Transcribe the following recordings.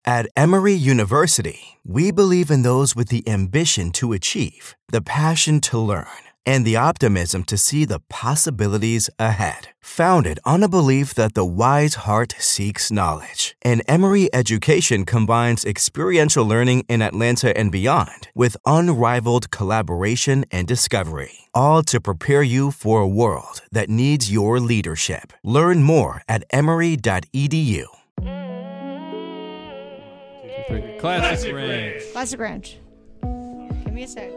At Emory University, we believe in those with the ambition to achieve, the passion to learn, and the optimism to see the possibilities ahead. Founded on a belief that the wise heart seeks knowledge, and Emory education combines experiential learning in Atlanta and beyond with unrivaled collaboration and discovery, all to prepare you for a world that needs your leadership. Learn more at emory.edu. Classic Ranch. Classic Ranch. Give me a sec.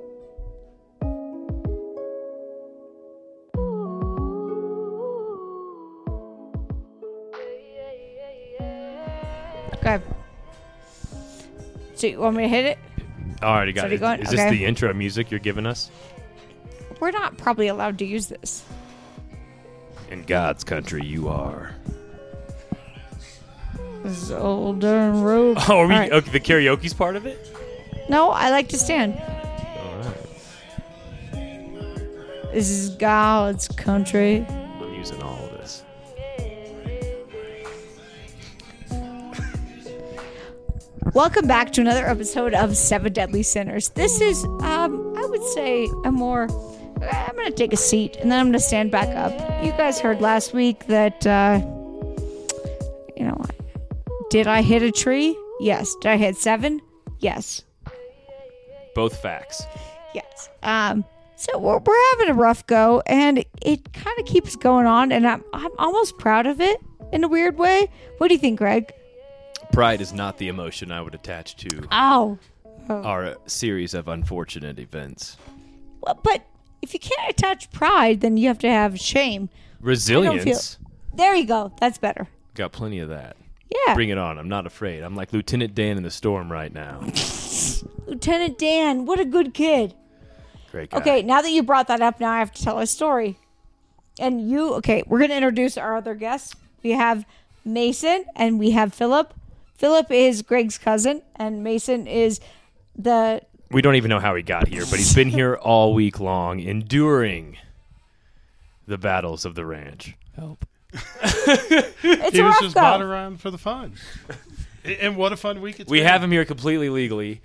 Okay. So you want me to hit it? Alrighty, got it. Going? Is Okay. this the intro music you're giving us? We're not probably allowed to use this. In God's country, you are. This old darn rope. Oh, are we, All right. okay, the karaoke's part of it? No, I like to stand. All right. This is God's country. I'm using all of this. Welcome back to another episode of Seven Deadly Sinners. This is, I would say, I'm going to take a seat and then I'm going to stand back up. You guys heard last week that, did I hit a tree? Yes. Did I hit 7? Yes. Both facts. Yes. So we're having a rough go, and it kind of keeps going on, and I'm almost proud of it in a weird way. What do you think, Greg? Pride is not the emotion I would attach to Oh. our series of unfortunate events. Well, but if you can't attach pride, then you have to have shame. Resilience. There you go. That's better. Got plenty of that. Yeah. Bring it on. I'm not afraid. I'm like Lieutenant Dan in the storm right now. Lieutenant Dan, what a good kid. Great guy. Okay, now that you brought that up, now I have to tell a story. And we're going to introduce our other guests. We have Mason and we have Philip. Philip is Greg's cousin, and Mason is We don't even know how he got here, but he's been here all week long, enduring the battles of the ranch. Help. It's He a was rough just go. bought around for the fun. And what a fun week it's We been. have him here completely legally.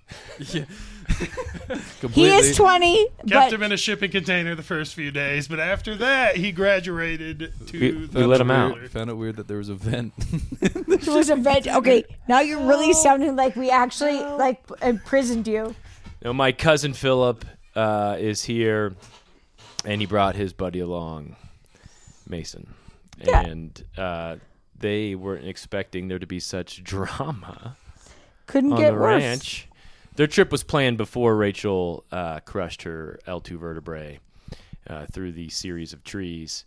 He is 20, Kept but him in a shipping container the first few days, but after that, he graduated to We the let him out. Found it weird that there was a vent. it was a veg. Okay, now you're really sounding like we actually imprisoned you. You know, my cousin Philip is here, and he brought his buddy along, Mason. Yeah. And they weren't expecting there to be such drama Couldn't on get the worse. ranch. Their trip was planned before Rachel crushed her L2 vertebrae through the series of trees.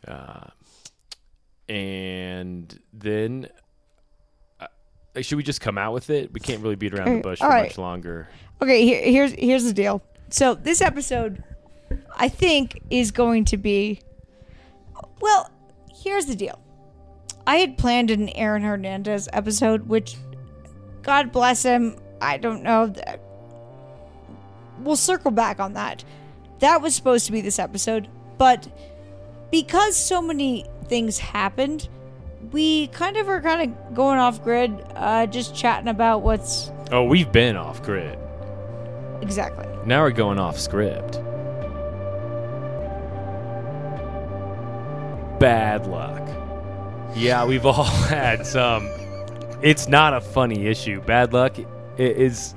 And then, should we just come out with it? We can't really beat around the bush for All right. much longer. Okay, here's the deal. So this episode, I think, is going to be. Well, here's the deal. I had planned an Aaron Hernandez episode, which, God bless him, I don't know. We'll circle back on that. That was supposed to be this episode, but because so many things happened, we kind of going off grid, just chatting about what's Oh, we've been off grid. exactly. Now we're going off script. Bad luck. Yeah, we've all had some. It's not a funny issue. Bad luck is.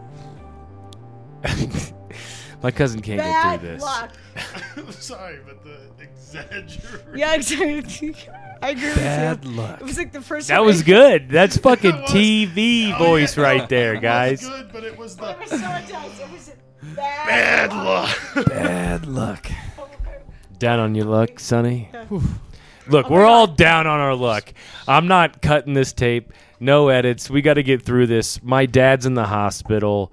My cousin can't get through this. Sorry, but the exaggeration. Yeah, exactly. I agree Bad with you. luck. It was like the first That time was good. That's fucking It was. TV Oh, voice yeah. right there, It was guys. good, but it was the It was so intense. It was bad luck. Bad luck. Down on your luck, Sonny. Look, we're all down on our luck. I'm not cutting this tape. No edits. We got to get through this. My dad's in the hospital.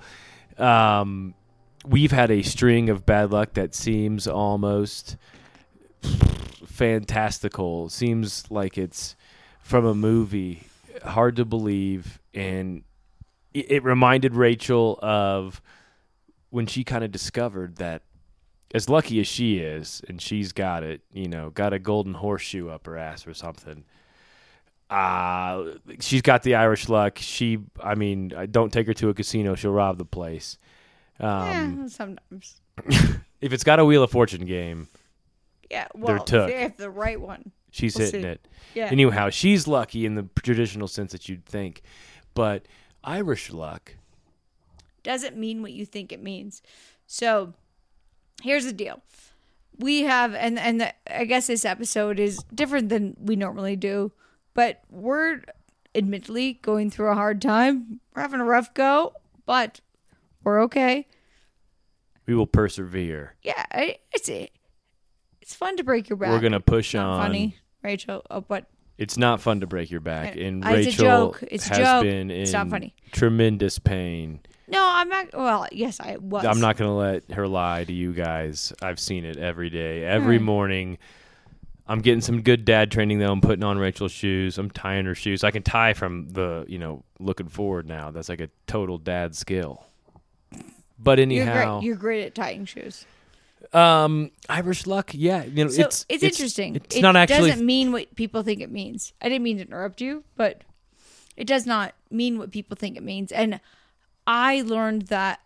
We've had a string of bad luck that seems almost fantastical. Seems like it's from a movie. Hard to believe. And it reminded Rachel of when she kind of discovered that as lucky as she is, and she's got it, got a golden horseshoe up her ass or something, she's got the Irish luck. Don't take her to a casino; she'll rob the place. Sometimes. If it's got a Wheel of Fortune game, Yeah, they're well, took. if the right one. She's We'll hitting see. it. Yeah. Anyhow, she's lucky in the traditional sense that you'd think, but Irish luck. Doesn't mean what you think it means. So here's the deal. We have, I guess this episode is different than we normally do, but we're admittedly going through a hard time. We're having a rough go, but we're okay. We will persevere. Yeah, it's fun to break your back. We're gonna push Not on. funny, Rachel. Oh, but It's not fun to break your back, and It's a Rachel joke. It's a has joke. been in It's not funny. tremendous pain. no, I'm not. Well, yes, I was. I'm not going to let her lie to you guys. I've seen it every day, every morning. I'm getting some good dad training, though. I'm putting on Rachel's shoes. I'm tying her shoes. I can tie from the, looking forward now. That's like a total dad skill. But anyhow, You're great at tying shoes. Irish luck, yeah. So it's interesting. It's it not actually. doesn't mean what people think it means. I didn't mean to interrupt you, but it does not mean what people think it means. And I learned that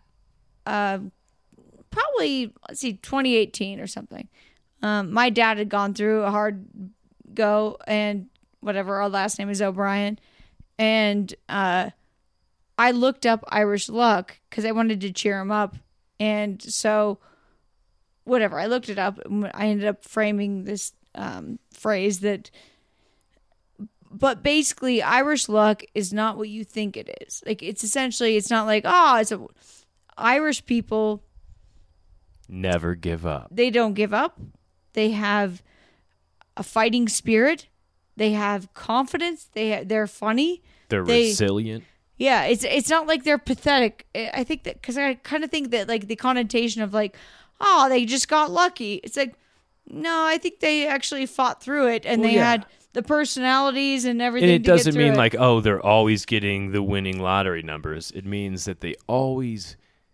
probably 2018 or something. My dad had gone through a hard go, and whatever, our last name is O'Brien, and I looked up Irish luck because I wanted to cheer him up, and so. Whatever, I looked it up. And I ended up framing this phrase that, but basically, Irish luck is not what you think it is. Like, it's essentially, it's not like, Irish people Never give up. they don't give up. They have a fighting spirit. They have confidence. They're funny. They're They- resilient. Yeah, it's not like they're pathetic. I think that because I kind of think that like the connotation of like, they just got lucky. It's like, no, I think they actually fought through it and Well, they yeah. had the personalities and everything. And it to get doesn't through mean it. like, they're always getting the winning lottery numbers. It means that they always,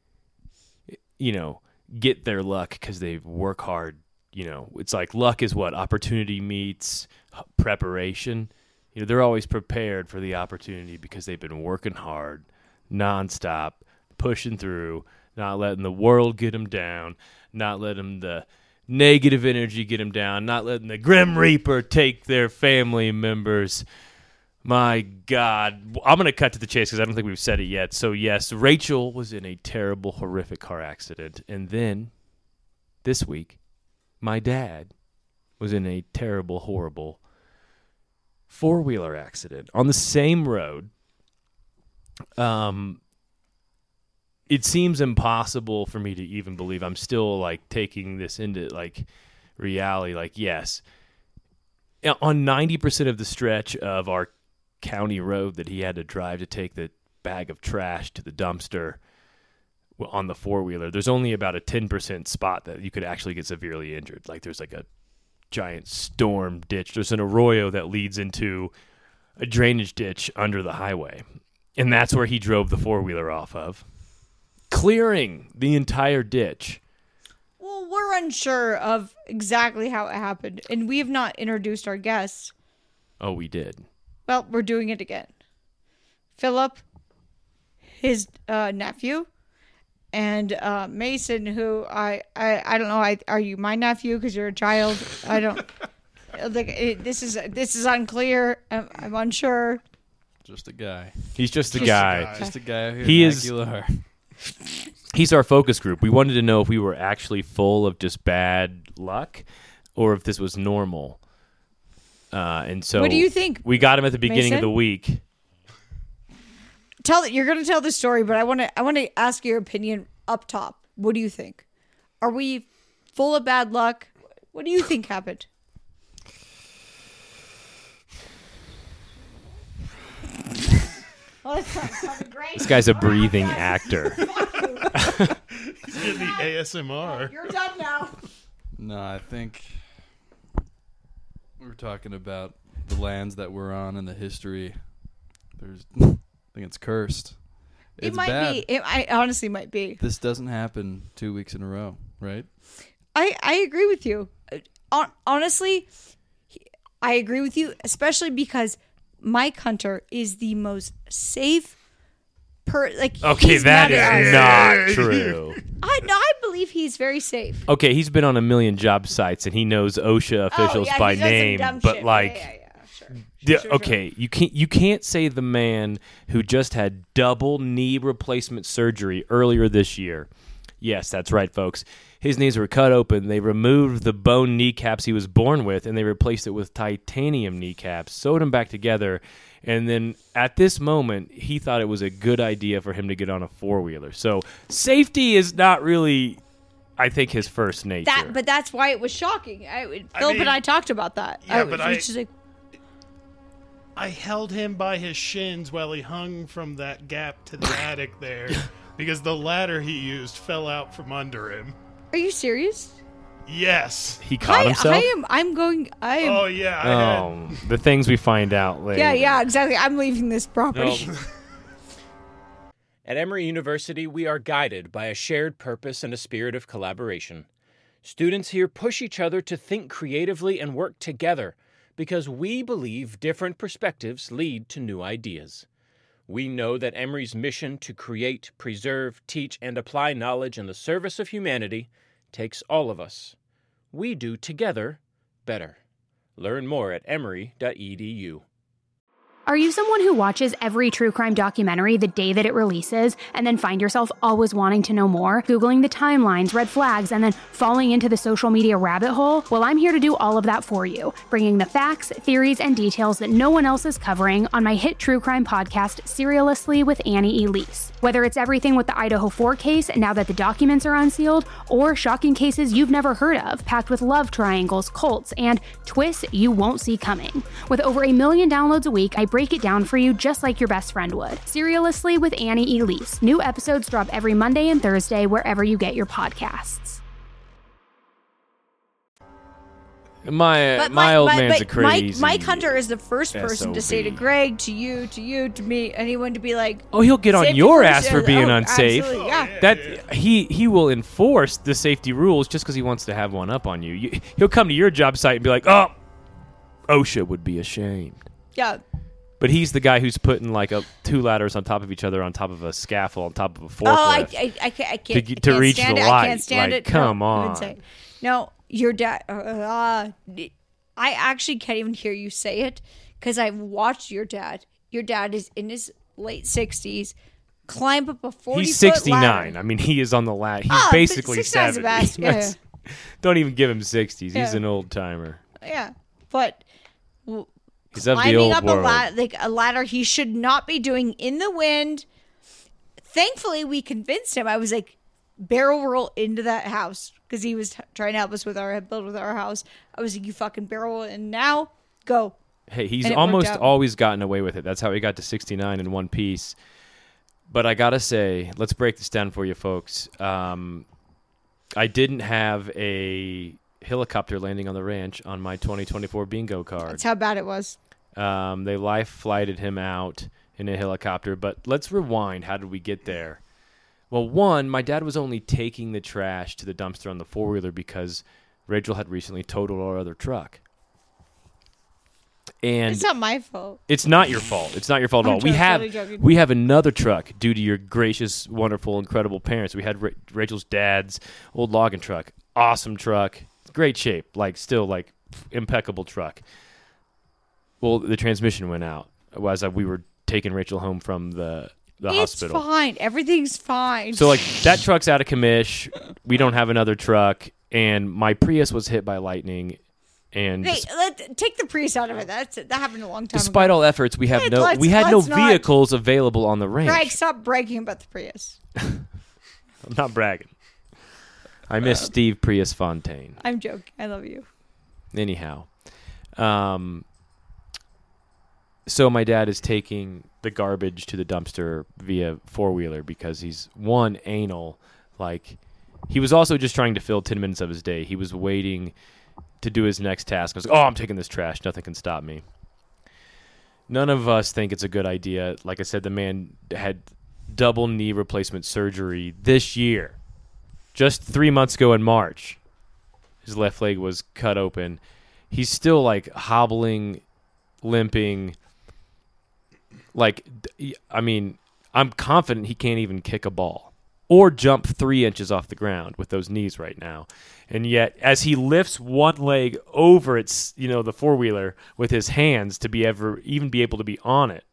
get their luck because they work hard. It's like luck is what opportunity meets preparation. They're always prepared for the opportunity because they've been working hard, nonstop, pushing through, not letting the world get them down, not letting the negative energy get them down, not letting the Grim Reaper take their family members. My God. I'm going to cut to the chase because I don't think we've said it yet. So, yes, Rachel was in a terrible, horrific car accident. And then this week, my dad was in a terrible, horrible four-wheeler accident on the same road. It seems impossible for me to even believe. I'm still like taking this into like reality. Like, yes, on 90% of the stretch of our county road that he had to drive to take the bag of trash to the dumpster on the four-wheeler, there's only about a 10% spot that you could actually get severely injured. Like, there's like a giant storm ditch. There's an arroyo that leads into a drainage ditch under the highway. And that's where he drove the four-wheeler off of, clearing the entire ditch. Well, we're unsure of exactly how it happened, and we have not introduced our guests. Oh, we did. Well, we're doing it again. Philip, his nephew, and Mason, who I don't know. Are you my nephew because you're a child? I don't. This is unclear. I'm unsure. Just a guy. He's just a Just a guy. guy. Just a guy who He is- Aguilar. He's our focus group. We wanted to know if we were actually full of just bad luck or if this was normal. And so What do you think, We got him at the beginning of Mason? the week. You're going to tell the story, but I want to ask your opinion up top. What do you think? Are we full of bad luck? What do you think happened? Oh, that sounded great. This guy's a breathing actor. He's getting the ASMR. You're done now. No, I think we're talking about the lands that we're on and the history. I think it's cursed. It It's might bad. be. It honestly might be. This doesn't happen 2 weeks in a row, right? I agree with you. Honestly, I agree with you, especially because Mike Hunter is the most safe Okay, he's that not is not true. I believe he's very safe. Okay, he's been on a million job sites and he knows OSHA officials by he does some name, dumb but shit. like, Sure. okay, you can't say the man who just had double knee replacement surgery earlier this year. Yes, that's right, folks. His knees were cut open. They removed the bone kneecaps he was born with, and they replaced it with titanium kneecaps, sewed them back together, and then at this moment, he thought it was a good idea for him to get on a four-wheeler. So safety is not really, I think, his first nature. But that's why it was shocking. Philip and I talked about that. Yeah, I I held him by his shins while he hung from that gap to the attic there because the ladder he used fell out from under him. Are you serious? Yes. He caught himself? Oh, yeah. The things we find out later. Yeah, exactly. I'm leaving this property. At Emory University, we are guided by a shared purpose and a spirit of collaboration. Students here push each other to think creatively and work together because we believe different perspectives lead to new ideas. We know that Emory's mission to create, preserve, teach, and apply knowledge in the service of humanity takes all of us. We do together better. Learn more at emory.edu. Are you someone who watches every true crime documentary the day that it releases and then find yourself always wanting to know more, Googling the timelines, red flags, and then falling into the social media rabbit hole? Well, I'm here to do all of that for you, bringing the facts, theories, and details that no one else is covering on my hit true crime podcast, Serialously with Annie Elise. Whether it's everything with the Idaho 4 case now that the documents are unsealed, or shocking cases you've never heard of, packed with love triangles, cults, and twists you won't see coming. With over 1 million downloads a week, I break it down for you just like your best friend would. Serialously with Annie Elise. New episodes drop every Monday and Thursday wherever you get your podcasts. My old man's a crazy. Mike Hunter is the first person to say to SOB. Greg, to you, to me, anyone to be like, Oh, he'll get on safety your rules, ass for being unsafe. Absolutely, yeah. That he will enforce the safety rules just because he wants to have one up on you. He'll come to your job site and be like, "Oh, OSHA would be ashamed." Yeah. But he's the guy who's putting like two ladders on top of each other, on top of a scaffold, on top of a forklift. Oh, I can't to reach stand the it. light. I can't stand Like, it. come no, on. Insane. No, your dad. I actually can't even hear you say it because I've watched your dad. Your dad is in his late 60s, climb up a 40-foot He's 69. ladder. I mean, he is on the ladder. He's Oh, basically 69 is the 70. best. Yeah, That's- Don't even give him 60s. He's Yeah. an old timer. Yeah, but He's of the climbing old up world. a ladder he should not be doing in the wind. Thankfully, we convinced him. I was like, barrel roll into that house because he was trying to help us with our build with our house. I was like, you fucking barrel roll, and now go. Hey, he's And it almost worked out. always gotten away with it. That's how he got to 69 in one piece. But I gotta say, let's break this down for you, folks. I didn't have a helicopter landing on the ranch on my 2024 bingo card. That's how bad it was. They life flighted him out in a helicopter. But let's rewind. How did we get there? Well, one, my dad was only taking the trash to the dumpster on the four-wheeler because Rachel had recently totaled our other truck. And It's not my fault. it's not your fault. It's not your fault at I'm all. totally joking. We have another truck due to your gracious, wonderful, incredible parents. We had Rachel's dad's old logging truck. Awesome truck. Great shape. Still impeccable truck. Well, the transmission went out as we were taking Rachel home from the hospital. It's fine. Everything's fine. So that truck's out of commish. We don't have another truck, and my Prius was hit by lightning. And hey, take the Prius out of it. That happened a long time despite ago. all efforts, we had Hey, no let's not- vehicles available on the ranch. Greg, stop bragging about the Prius. I'm not bragging. I miss Steve Prius Fontaine. I'm joking. I love you. Anyhow, so my dad is taking the garbage to the dumpster via four-wheeler because he's, one, anal. He was also just trying to fill 10 minutes of his day. He was waiting to do his next task. I was like, I'm taking this trash. Nothing can stop me. None of us think it's a good idea. Like I said, the man had double knee replacement surgery this year. Just 3 months ago in March, his left leg was cut open. He's still hobbling, limping. Like, I mean, I'm confident he can't even kick a ball or jump 3 inches off the ground with those knees right now. And yet, as he lifts one leg over its, the four-wheeler with his hands to even be able to be on it,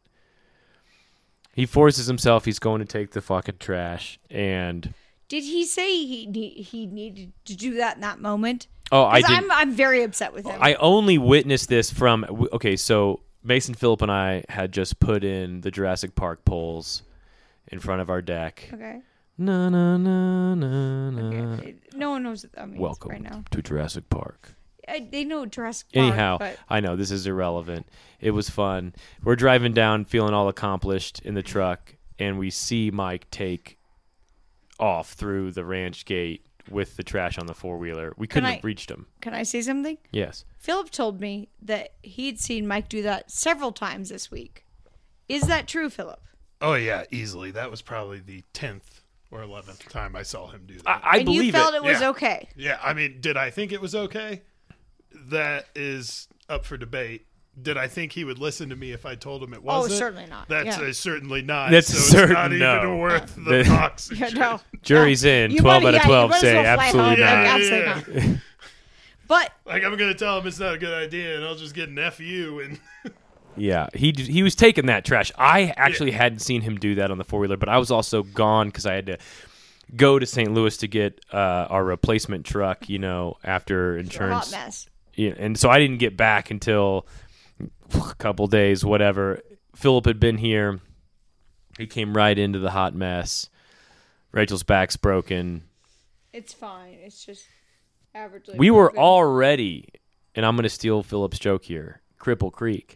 he forces himself. He's going to take the fucking trash. And did he say he needed to do that in that moment? Oh, I did. I'm very upset with him. I only witnessed this from. Okay, so Mason, Phillip, and I had just put in the Jurassic Park poles in front of our deck. Okay. Na na na na na. Okay. No one knows what that means Welcome right now. to Jurassic Park. They know Jurassic Park. Anyhow, but I know this is irrelevant. It was fun. We're driving down, feeling all accomplished in the truck, and we see Mike take off through the ranch gate with the trash on the four-wheeler. We couldn't have reached him. Can I say something? Yes. Phillip told me that he'd seen Mike do that several times this week. Is that true, Phillip? Oh, yeah, easily. That was probably the 10th or 11th time I saw him do that. I and believe you felt it was Yeah. okay. Yeah, I mean, did I think it was okay? That is up for debate. Did I think he would listen to me if I told him it wasn't? certainly not. That's Yeah. Certainly not. That's so a certain it's not no. even worth the The- oxygen. Yeah, no. Jury's in. You 12 might- out of yeah, you 12 might as say well fly home. absolutely Like, not. absolutely not. But Like, I'm going to tell him it's not a good idea, and I'll just get an FU. And Yeah, he was taking that trash. I actually hadn't seen him do that on the four-wheeler, but I was also gone because I had to go to St. Louis to get our replacement truck, after insurance. hot mess. Yeah, and so I didn't get back until a couple days, whatever. Phillip had been here. He came right into the hot mess. Rachel's back's broken. It's fine. It's just averagely. We were broken. already, and I'm going to steal Phillip's joke here, Cripple Creek,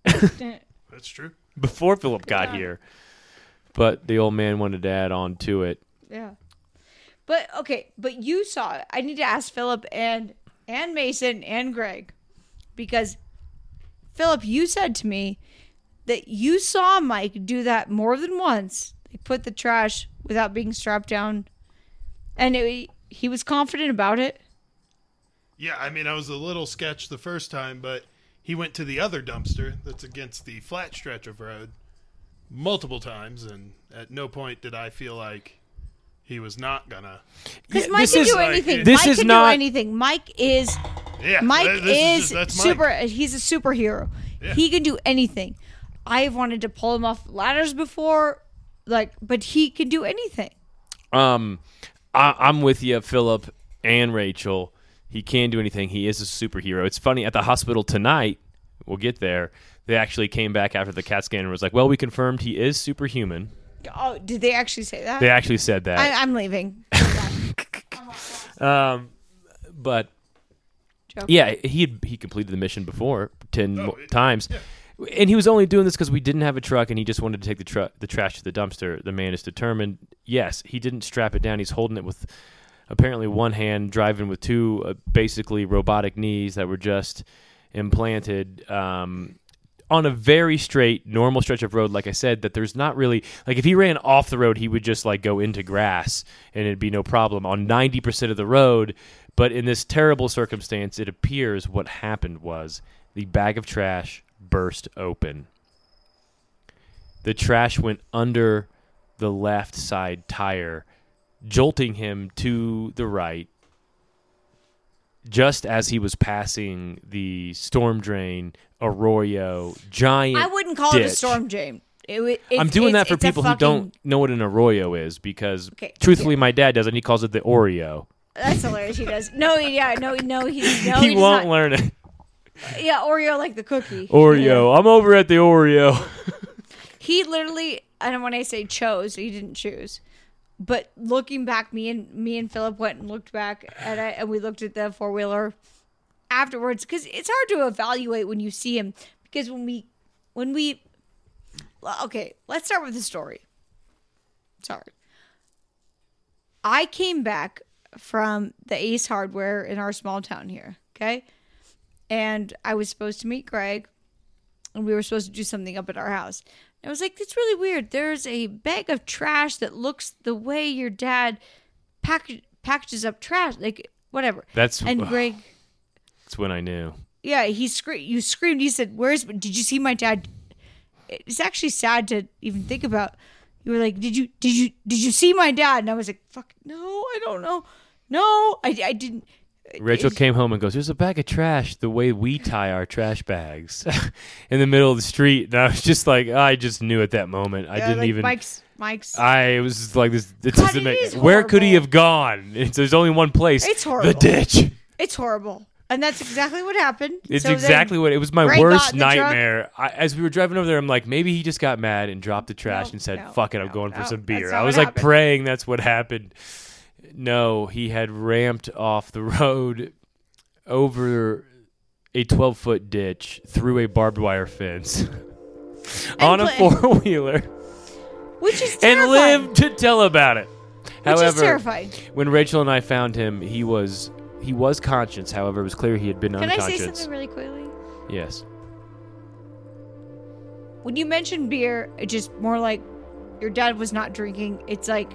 that's true. before Phillip got here. But the old man wanted to add on to it. Yeah. But okay, but you saw it. I need to ask Phillip and Mason and Greg, because Phillip, you said to me that you saw Mike do that more than once. Like put the trash without being strapped down, and he was confident about it. Yeah, I mean, I was a little sketched the first time, but he went to the other dumpster that's against the flat stretch of road multiple times, and at no point did I feel like he was not gonna. Because Mike can do anything. This Mike is can not- do anything. Mike is Yeah, Mike is that's super. Mike. He's a superhero. Yeah. He can do anything. I've wanted to pull him off ladders before, but he can do anything. I'm with you, Phillip and Rachel. He can do anything. He is a superhero. It's funny, at the hospital tonight, we'll get there, they actually came back after the CAT scan and was like, well, we confirmed he is superhuman. Oh, did they actually say that? They actually said that. I'm leaving. But Joke. yeah, he completed the mission before 10 Oh, times. And he was only doing this because we didn't have a truck and he just wanted to take the trash to the dumpster. The man is determined. Yes, he didn't strap it down. He's holding it with apparently one hand, driving with two basically robotic knees that were just implanted on a very straight, normal stretch of road. Like I said, that there's not really, like if he ran off the road, he would just like go into grass and it'd be no problem on 90% of the road. But in this terrible circumstance, it appears what happened was the bag of trash burst open. The trash went under the left side tire, jolting him to the right just as he was passing the storm drain arroyo giant I wouldn't call it a ditch. storm drain. I'm doing that for it's a people who fucking- don't know what an arroyo is because Okay, truthfully my dad doesn't. He calls it the Oreo. That's hilarious. He does. No, he He does won't not. learn it. Yeah, Oreo like the cookie. Oreo. I'm over at the Oreo. He literally, and when I say chose, he didn't choose. But looking back, me and Phillip went and looked back at it, and we looked at the four-wheeler afterwards because it's hard to evaluate when you see him. Because when we, okay, let's start with the story. Sorry, I came back from the Ace Hardware in our small town here. Okay, and I was supposed to meet Greg, and we were supposed to do something up at our house. I was like, that's really weird. There's a bag of trash that looks the way your dad packages up trash, like whatever. And Greg, That's when I knew. yeah, you screamed. He said, "Did you see my dad it's actually sad to even think about. You were like, did you see my dad? And I was like, fuck, no, I don't know. No, I didn't. Rachel came home and goes, there's a bag of trash the way we tie our trash bags in the middle of the street. And I was just like, I just knew at that moment. I didn't like even. Mike's. I was just like, this. It God, doesn't it make. is Where could he horrible. have gone? There's only one place. It's horrible. The ditch. It's horrible. And that's exactly what happened. It's So then exactly what it was. My Greg got worst in the truck. nightmare. As we were driving over there, I'm like, maybe he just got mad and dropped the trash and said, "Fuck it, I'm going for some beer." that's I how was it like happened. praying that's what happened. No, he had ramped off the road over a 12-foot ditch through a barbed wire fence on a pla- 4-wheeler Which is and terrifying. lived to tell about it. Which is However, terrifying. when Rachel and I found him, he was conscious. However, it was clear he had been Can I unconscious. say something really quickly? Yes. When you mentioned beer, it's just more like your dad was not drinking. It's like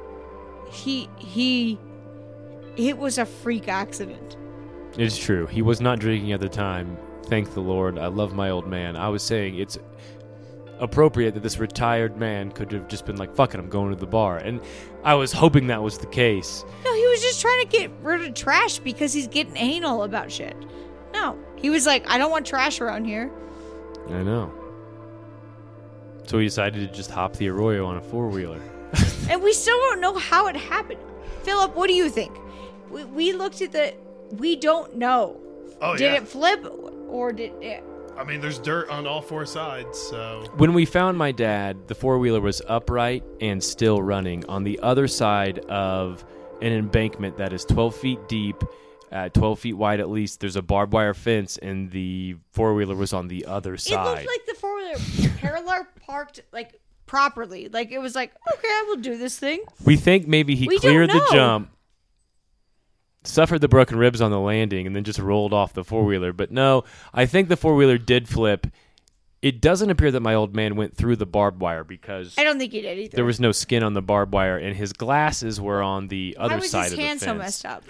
it was a freak accident. It's true. He was not drinking at the time. Thank the Lord. I love my old man. I was saying it's appropriate that this retired man could have just been like, fuck it, I'm going to the bar. And I was hoping that was the case. No, he was just trying to get rid of trash because he's getting anal about shit. No, he was like, I don't want trash around here. I know. So he decided to just hop the Arroyo on a 4-wheeler. And we still don't know how it happened. Philip, what do you think? We looked at we don't know. Oh, Did yeah. it flip or did it? I mean, there's dirt on all four sides, so... When we found my dad, the 4-wheeler was upright and still running on the other side of an embankment that is 12 feet deep, 12 feet wide at least. There's a barbed wire fence, and the 4-wheeler was on the other It side. looked like the 4-wheeler parallel parked like properly. Like it was like, okay, I will do this thing. We think maybe he We cleared don't the know. jump, suffered the broken ribs on the landing, and then just rolled off the 4-wheeler. But no, I think the 4-wheeler did flip. It doesn't appear that my old man went through the barbed wire because I don't think he did either. there was no skin on the barbed wire, and his glasses were on the Why other was side his of the hand fence. so messed up?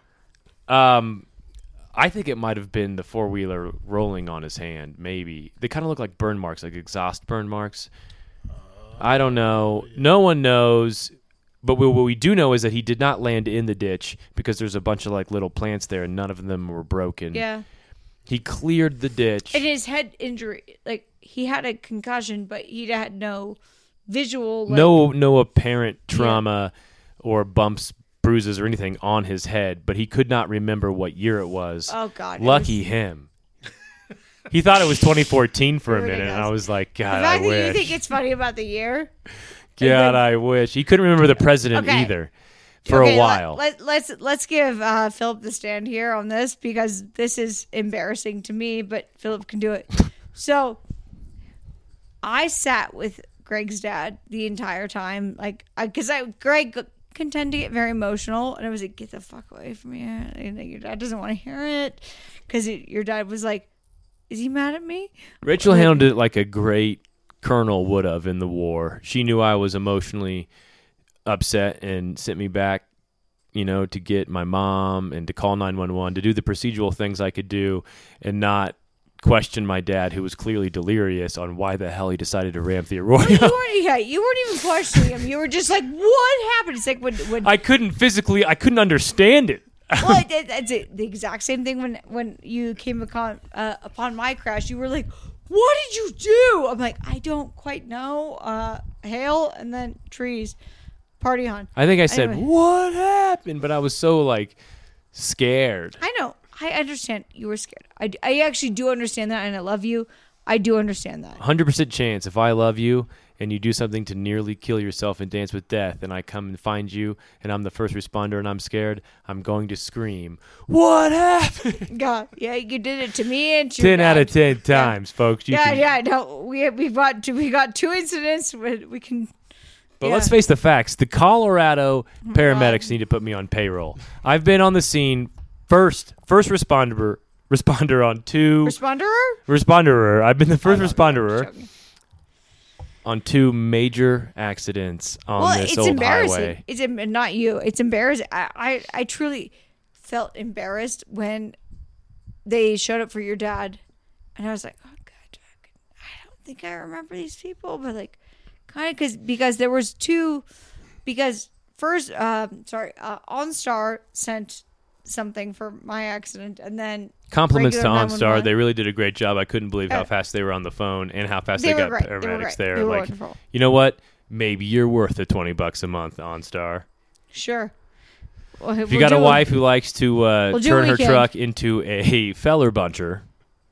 I think it might have been the 4-wheeler rolling on his hand, maybe. They kind of look like burn marks, like exhaust burn marks. I don't know. No one knows. But what we do know is that he did not land in the ditch because there's a bunch of like little plants there and none of them were broken. Yeah. He cleared the ditch. And his head injury, like he had a concussion, but he had no visual. Like, No apparent trauma or bumps, bruises, or anything on his head, but he could not remember what year it was. Oh God! it Lucky was- him. He thought it was 2014 for a Ridiculous. minute, and I was like, The God, I fact that you wish. think it's funny about the year. God, I wish. He couldn't remember the president Okay. either for a while. Let's give Philip the stand here on this because this is embarrassing to me, but Philip can do it. So I sat with Greg's dad the entire time, like because Greg can tend to get very emotional, and I was like, "Get the fuck away from me!" And your dad doesn't want to hear it because your dad was like, "Is he mad at me?" Rachel handled it like a great colonel would have in the war. She knew I was emotionally upset and sent me back, to get my mom and to call 911, to do the procedural things I could do and not question my dad, who was clearly delirious on why the hell he decided to ramp the Arroyo. You weren't even questioning him. You were just like, "What happened?" It's like when I couldn't understand it. well, it's the exact same thing when you came upon my crash. You were like, "What did you do?" I'm like, "I don't quite know." Hail and then trees. Party on. I think I said, Anyway. what happened? But I was so scared. I know. I understand you were scared. I actually do understand that, and I love you. I do understand that. 100% chance if I love you and you do something to nearly kill yourself and dance with death, and I come and find you and I'm the first responder and I'm scared, I'm going to scream, what happened? God, yeah, you did it to me and to your 10 out of dad. 10 times, folks. You can- Yeah. No, we got two incidents. We can. But yeah. let's face the facts. The Colorado paramedics need to put me on payroll. I've been on the scene first responder on two Responder? I've been the first I'm responder joking. on two major accidents on this it's old embarrassing. highway. It's not you. It's embarrassing. I truly felt embarrassed when they showed up for your dad, and I was like, "Oh God, I don't think I remember these people, but like kind of because there was two. Because first, OnStar sent something for my accident, and then compliments to regular OnStar. 911. They really did a great job. I couldn't believe how fast they were on the phone and how fast they were got great. They were paramedics great. there. They were Like, wonderful. you know what? Maybe you're worth the $20 a month, OnStar. Sure. Well, If you got a wife who likes to do turn a her weekend. truck into a feller buncher,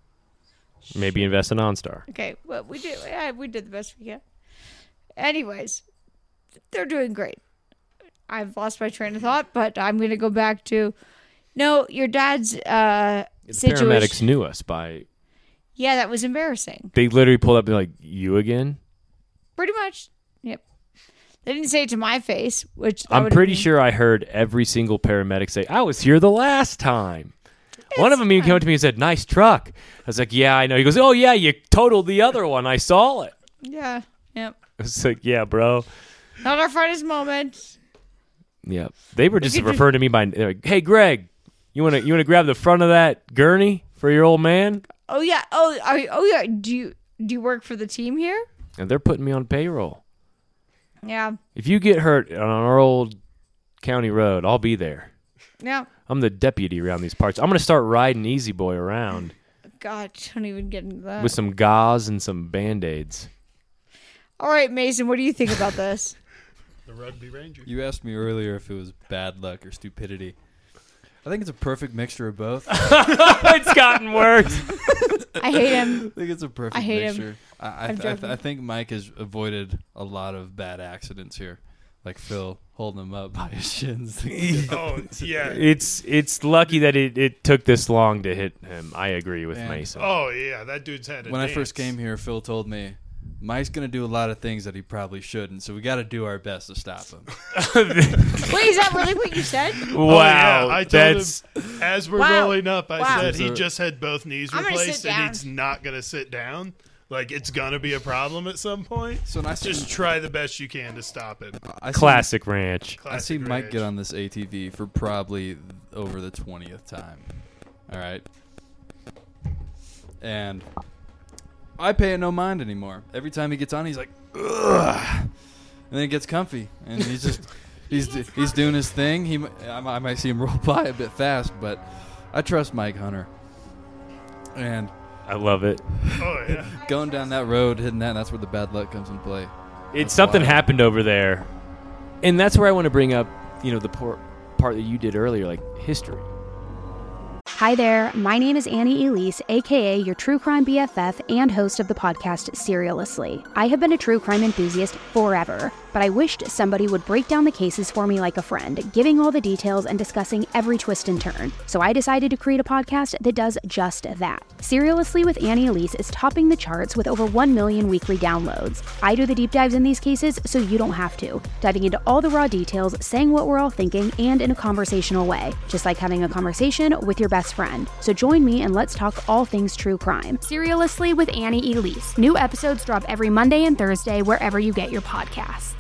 maybe invest in OnStar. Okay, well, we did the best we can. Anyways, they're doing great. I've lost my train of thought, but I'm going to go back to, no, your dad's The situation. paramedics knew us by. Yeah, that was embarrassing. They literally pulled up and like, you again? Pretty much. Yep. They didn't say it to my face, which that I'm would've pretty been- sure I heard every single paramedic say, I was here the last time. One of them even came up to me and said, nice truck. I was like, yeah, I know. He goes, oh, yeah, you totaled the other one. I saw it. Yeah. Yep. I was like, yeah, bro. Not our finest moment. Yeah. They were just could referring to me by, they're like, hey, Greg, you want to grab the front of that gurney for your old man? Oh yeah. Oh yeah. Do you work for the team here? And they're putting me on payroll. Yeah. If you get hurt on our old county road, I'll be there. Yeah. I'm the deputy around these parts. I'm going to start riding Easy Boy around God, don't even get into that. with some gauze and some Band-Aids. All right, Mason, what do you think about this? The Rugby Ranger. You asked me earlier if it was bad luck or stupidity. I think it's a perfect mixture of both. It's gotten worse. I hate him. I think it's a perfect I hate him. mixture. I'm joking. I think Mike has avoided a lot of bad accidents here, like Phil holding him up by his shins. Oh, yeah. It's lucky that it took this long to hit him. I agree with Man. Mason. Oh, yeah. That dude's had a When I dance. first came here, Phil told me, Mike's going to do a lot of things that he probably shouldn't, so we got to do our best to stop him. Wait, is that really what you said? Wow, Oh, yeah. I told that's him, as we're Wow. rolling up, I Wow. said he So- just had both knees I'm gonna replaced sit and down. he's not going to sit down. Like, it's going to be a problem at some point. So I Just try the best you can to stop it. I see- classic ranch. I see Classic Mike ranch. get on this ATV for probably over the 20th time. All right. And I pay it no mind anymore. Every time he gets on, he's like, ugh. And then he gets comfy. And he's just, he's doing his thing. I might see him roll by a bit fast, but I trust Mike Hunter. And I love it. Oh, yeah. going down that road, hitting that, that's where the bad luck comes into play. It's something wild. happened over there, and that's where I want to bring up, the part that you did earlier, like history. Hi there, my name is Annie Elise, aka your true crime BFF and host of the podcast Serialously. I have been a true crime enthusiast forever, but I wished somebody would break down the cases for me like a friend, giving all the details and discussing every twist and turn. So I decided to create a podcast that does just that. Serialously with Annie Elise is topping the charts with over 1 million weekly downloads. I do the deep dives in these cases so you don't have to, diving into all the raw details, saying what we're all thinking, and in a conversational way, just like having a conversation with your best friend. So join me and let's talk all things true crime. Serialously with Annie Elise. New episodes drop every Monday and Thursday wherever you get your podcasts.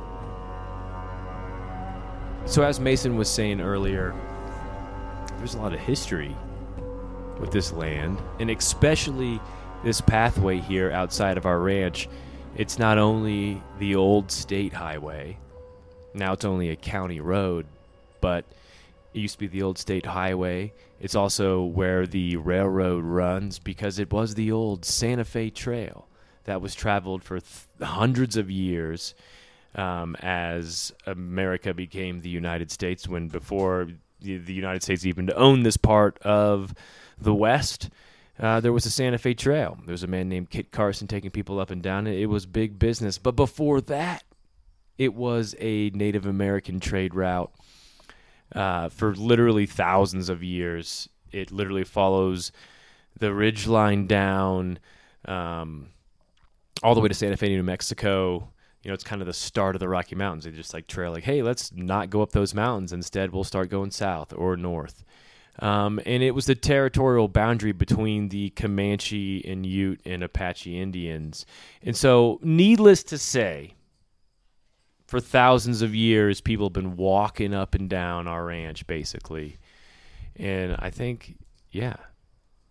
So as Mason was saying earlier, there's a lot of history with this land, and especially this pathway here outside of our ranch. It's not only the old state highway, now it's only a county road, but it used to be the old state highway. It's also where the railroad runs because it was the old Santa Fe Trail that was traveled for hundreds of years as America became the United States, when before the United States even owned this part of the West, there was a Santa Fe Trail. There was a man named Kit Carson taking people up and down it. It was big business. But before that, it was a Native American trade route for literally thousands of years. It literally follows the ridge line down all the way to Santa Fe, New Mexico. It's kind of the start of the Rocky Mountains. They just trail hey, let's not go up those mountains. Instead, we'll start going south or north. And it was the territorial boundary between the Comanche and Ute and Apache Indians. And so, needless to say, for thousands of years, people have been walking up and down our ranch, basically. And I think,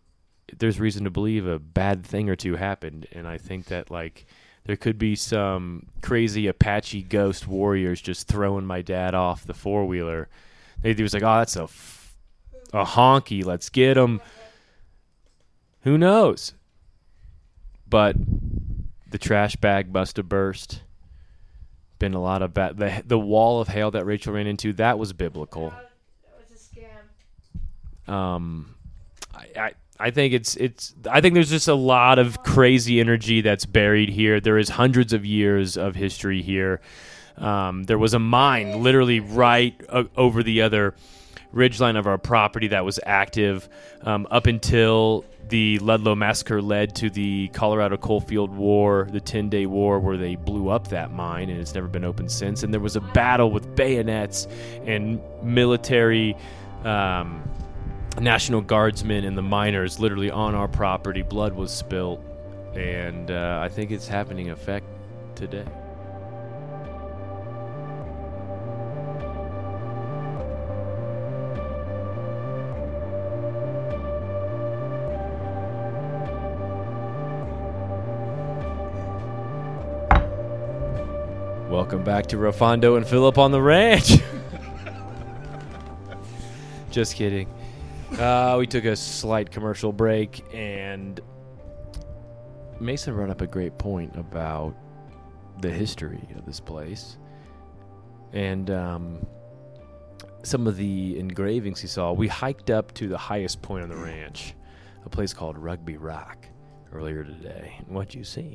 there's reason to believe a bad thing or two happened. And I think that, like, there could be some crazy Apache ghost warriors just throwing my dad off the four-wheeler. He was like, oh, that's a honky. Let's get him. Who knows? But the trash bag must have burst. Been a lot of bad. The wall of hail that Rachel ran into, that was biblical. That was a scam. I think I think there's just a lot of crazy energy that's buried here. There is hundreds of years of history here. There was a mine literally right over the other ridgeline of our property that was active up until the Ludlow Massacre led to the Colorado Coalfield War, the 10-day war, where they blew up that mine, and it's never been opened since. And there was a battle with bayonets and military National Guardsmen and the miners literally on our property. Blood was spilt, and I think it's happening in effect today. Welcome back to Rafondo and Phillip on the Ranch. Just kidding. We took a slight commercial break, and Mason brought up a great point about the history of this place. And some of the engravings he saw. We hiked up to the highest point on the ranch, a place called Rugby Rock, earlier today. And what'd you see?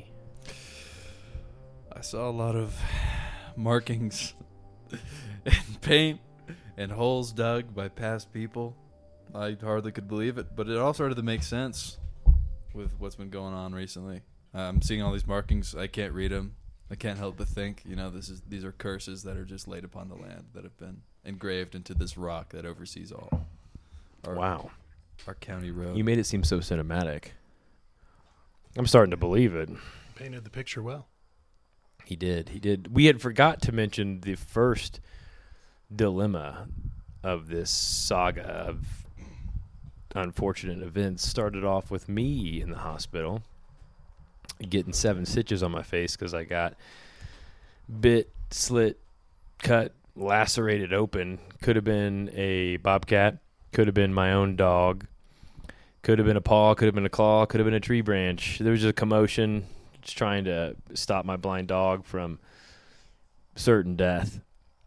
I saw a lot of markings and paint and holes dug by past people. I hardly could believe it, but it all started to make sense with what's been going on recently. I'm seeing all these markings. I can't read them. I can't help but think, these are curses that are just laid upon the land that have been engraved into this rock that oversees all. Our county road. You made it seem so cinematic. I'm starting to believe it. Painted the picture well. He did. We had forgot to mention the first dilemma of this saga of unfortunate events. Started off with me in the hospital getting 7 stitches on my face because I got bit, slit, cut, lacerated open. Could have been a bobcat, could have been my own dog, could have been a paw, could have been a claw, could have been a tree branch. There was just a commotion, just trying to stop my blind dog from certain death.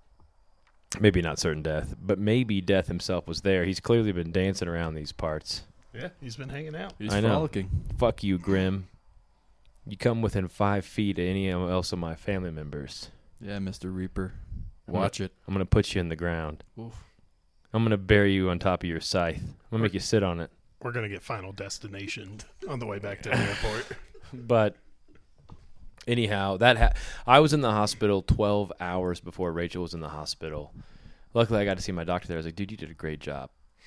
Maybe not certain death, but maybe death himself was there. He's clearly been dancing around these parts. Yeah, he's been hanging out. He's I know. frolicking. Fuck you, Grim. You come within 5 feet of any else of my family members. Yeah, Mr. Reaper. Watch it. I'm going to put you in the ground. Oof. I'm going to bury you on top of your scythe. I'm going to make you sit on it. We're going to get Final Destination on the way back to the airport. But anyhow, I was in the hospital 12 hours before Rachel was in the hospital. Luckily, I got to see my doctor there. I was like, dude, you did a great job.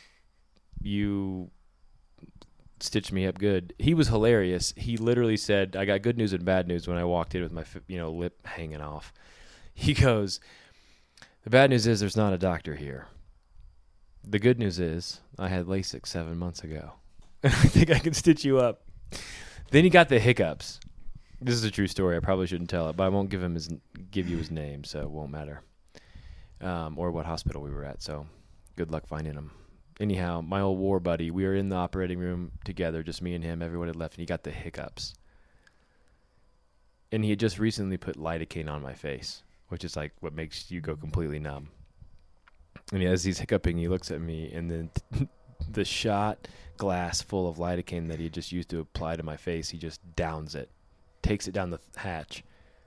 You stitched me up good. He was hilarious. He literally said, I got good news and bad news when I walked in with my lip hanging off. He goes, the bad news is there's not a doctor here. The good news is I had LASIK 7 months ago. I think I can stitch you up. Then he got the hiccups. This is a true story. I probably shouldn't tell it, but I won't give you his name, so it won't matter. Or what hospital we were at, so good luck finding him. Anyhow, my old war buddy, we were in the operating room together, just me and him. Everyone had left, and he got the hiccups. And he had just recently put lidocaine on my face, which is like what makes you go completely numb. And as he's hiccuping, he looks at me, and then the shot glass full of lidocaine that he had just used to apply to my face, he just downs it, takes it down the hatch.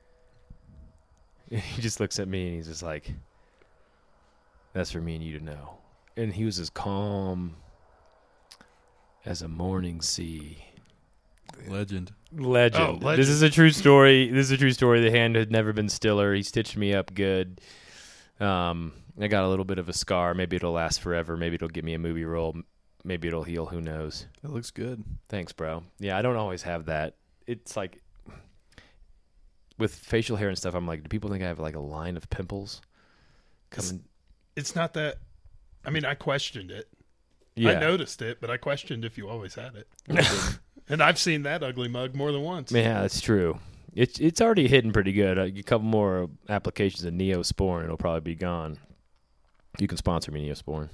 And he just looks at me, and he's just like, that's for me and you to know. And he was as calm as a morning sea. Legend. Oh, legend. This is a true story. The hand had never been stiller. He stitched me up good. I got a little bit of a scar. Maybe it'll last forever. Maybe it'll give me a movie role. Maybe it'll heal. Who knows? It looks good. Thanks, bro. Yeah, I don't always have that. It's like with facial hair and stuff, I'm like, do people think I have like a line of pimples coming? It's not that. I mean, I questioned it. Yeah. I noticed it, but I questioned if you always had it. And I've seen that ugly mug more than once. Yeah, that's true. It's already hitting pretty good. A couple more applications of Neosporin, it'll probably be gone. You can sponsor me, Neosporin.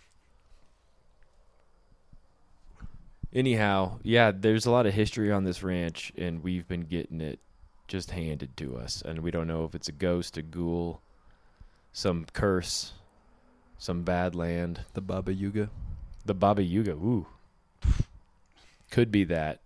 Anyhow, yeah, there's a lot of history on this ranch, and we've been getting it just handed to us. And we don't know if it's a ghost, a ghoul, some curse, some bad land. The Baba Yuga. The Baba Yuga, ooh. Could be that.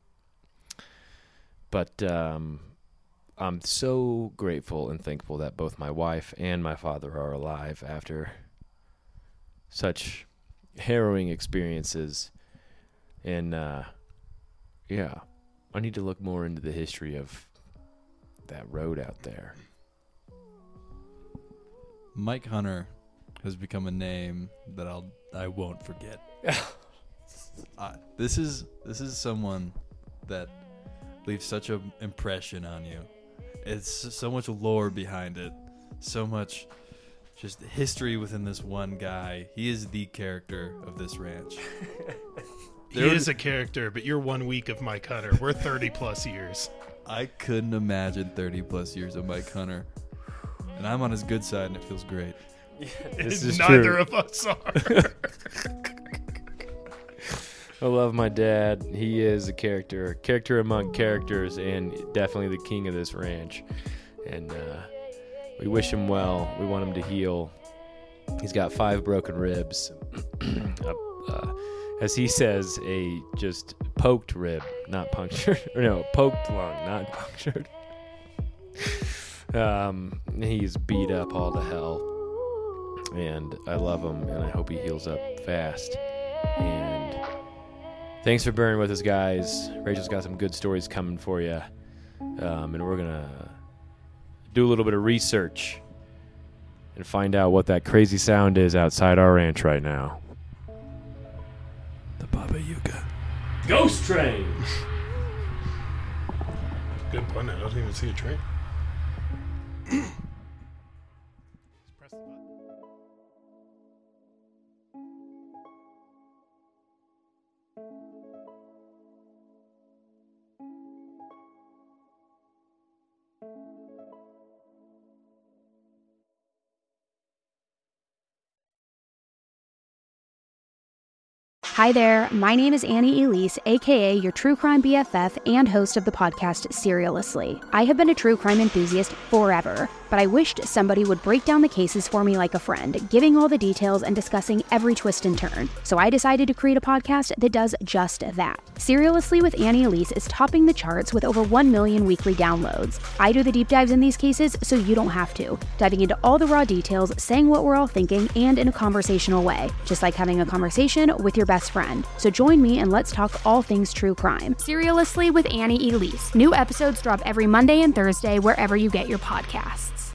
But I'm so grateful and thankful that both my wife and my father are alive after such harrowing experiences. And, yeah, I need to look more into the history of that road out there. Mike Hunter has become a name that I won't forget. This is someone that leaves such an impression on you. It's so much lore behind it, so much just history within this one guy. He is the character of this ranch. He is a character, but you're 1 week of Mike Hunter. We're 30 plus years. I couldn't imagine 30 plus years of Mike Hunter. And I'm on his good side, and it feels great. This is Neither true. of us are. I love my dad. He is a character among characters, and definitely the king of this ranch. And we wish him well. We want him to heal. He's got 5 broken ribs. As he says, a just poked rib, not punctured. Or no, poked lung, not punctured. He's beat up all to hell. And I love him, and I hope he heals up fast. And thanks for bearing with us, guys. Rachel's got some good stories coming for you. And we're going to do a little bit of research and find out what that crazy sound is outside our ranch right now. The Baba Yuga. Ghost train! Good pun. I don't even see a train. Press the button. Hi there, my name is Annie Elise, aka your true crime BFF and host of the podcast Serialously. I have been a true crime enthusiast forever, but I wished somebody would break down the cases for me like a friend, giving all the details and discussing every twist and turn. So I decided to create a podcast that does just that. Serialously with Annie Elise is topping the charts with over 1 million weekly downloads. I do the deep dives in these cases so you don't have to, diving into all the raw details, saying what we're all thinking, and in a conversational way, just like having a conversation with your best friend. So join me and let's talk all things true crime. Serialously with Annie Elise. New episodes drop every Monday and Thursday wherever you get your podcasts.